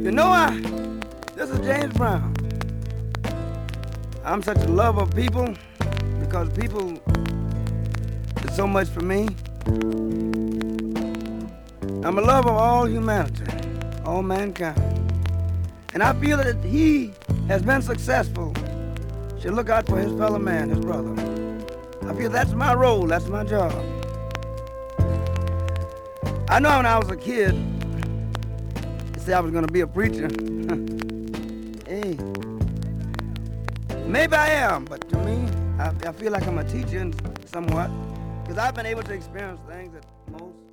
This is James Brown. I'm such a lover of people because people is so much for me. I'm a lover of all humanity, all mankind. And I feel that if he has been successful, should look out for his fellow man, his brother. I feel that's my role, that's my job. I know when I was a kid, they said I was gonna be a preacher. Hey, maybe I am, but to me, I feel like I'm a teacher somewhat, because I've been able to experience things that most